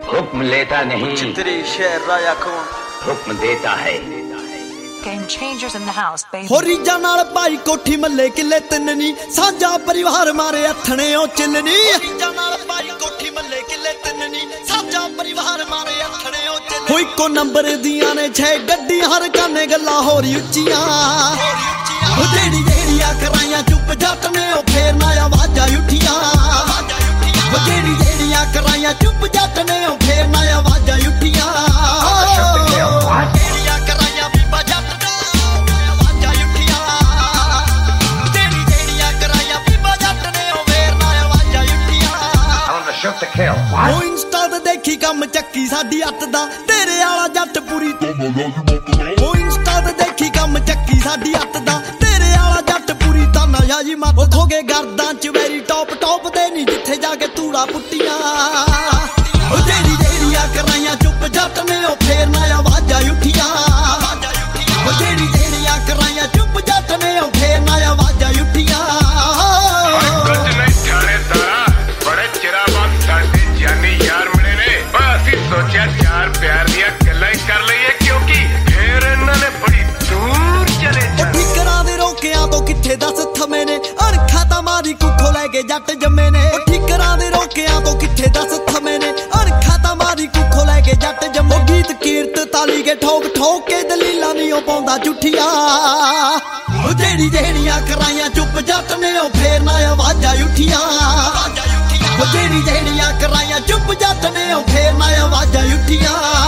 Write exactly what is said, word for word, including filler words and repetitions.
हुक्म लेता नहीं, तेरे शहर राया कौन हुक्म देता है। Game changers in the house, baby. हो रीजा नाल पाई कोठी मल्ले किले तिन्नी साझा परिवार मारे हथने ओ चिलनी। रीजा नाल पाई कोठी मल्ले किले तिन्नी साझा परिवार मारे हथने ओ चिलनी। हो इको नंबर दियां ने छे गड्डी हर काने गल्ला हो रही उच्चियां। हो जेड़ी जेड़ियां कराइयां चुप जट ने ओ फेर ना आवाजां उठियां। हो जेड़ी जेड़ियां कराइयां चुप जट ने ओ फेर ना आवाजां उठियां। ਉਹ ਇੰਸਟਾ ਤੇ ਦੇਖੀ ਕੰਮ ਚੱਕੀ ਸਾਡੀ ਅੱਤ ਦਾ ਤੇਰੇ ਵਾਲਾ ਜੱਟ ਪੂਰੀ। ਉਹ ਇੰਸਟਾ ਤੇ ਦੇਖੀ ਕੰਮ ਚੱਕੀ ਸਾਡੀ ਅੱਤ ਦਾ ਤੇਰੇ ਵਾਲਾ ਜੱਟ ਪੂਰੀ ਤਾਨਾ ਯਾਜੀ ਮੱਤ ਹੋ ਗਏ ਗਰਦਾਂ ਚ ਮੇਰੀ ਟੌਪ ਟੌਪ ਦੇ ਨਹੀਂ ਜਿੱਥੇ ਜਾ ਕੇ ਧੂੜਾ ਪੁੱਟੀਆਂ। ਉਹ ਜਿਹੜੀ ਜਿਹੜੀਆਂ ਕਰਾਈਆਂ ਚੁੱਪ ਜੱਟ ਨੇ ਉਹ ਫੇਰ ਨਾ ਆਵਾਜ਼ਾਂ ਉੱਠੀਆਂ। ਉਹ ਜਿਹੜੀ ਜਿਹੜੀਆਂ ਕਰਾਈਆਂ ਚੁੱਪ ਜੱਟ ਨੇ ਉਹ ਫੇਰ ਨਾ ਆਵਾਜ਼ਾਂ ਉੱਠੀਆਂ। सोचा चार प्यार दिया गल्लां कर लईए क्योंकि फिर इन्होंने बड़ी दूर चले जाना। ठिकरां दे रोकियां तो किथे दस थमे ने अणखा ता मारी कुखो लैके जट जम्मे ने। ठिकरां दे रोकियां तो किथे दस थमे ने अणखा ता मारी कुखो लैके जट जम्मे। गीत कीरत ताली के ठोक ठोक के दलीलां नहीं ओ पाउंदा झूठियां। ओ जेड़ी जेड़ियां कराइयां चुप जट ने ओ फेर ना आवाजां उठियां। ओ जेड़ी जेड़ियां कराइयां चुप जट ने ओ फेर ना आवाजां उठियां।